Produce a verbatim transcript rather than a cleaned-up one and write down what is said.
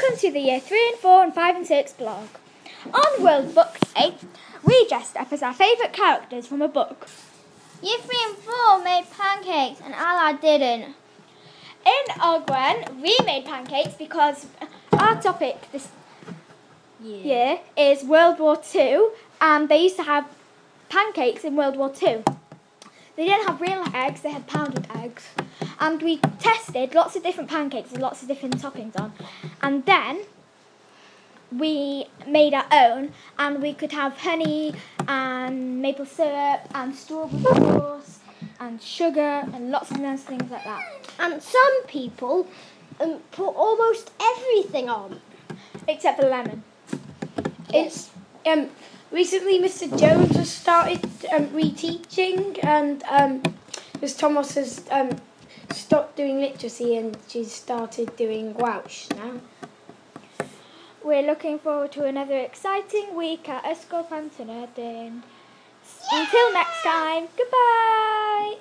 Welcome to the Year three and four and five and six blog. On World Book Day, we dressed up as our favourite characters from a book. Year three and four made pancakes and Ella didn't. In Ogwen, we made pancakes because our topic this Yeah. year is World War Two, and they used to have pancakes in World War Two. They didn't have real eggs, they had pounded eggs. And we tested lots of different pancakes with lots of different toppings on. And then we made our own, and we could have honey and maple syrup and strawberry sauce and sugar and lots of nice things like that. And some people um, put almost everything on. Except for lemon. It's um recently Mister Jones has started um, reteaching, and um Miss Thomas has um stopped doing literacy and she's started doing Welsh now. We're looking forward to another exciting week at Ysgol Pantynedyn. Until next time, goodbye!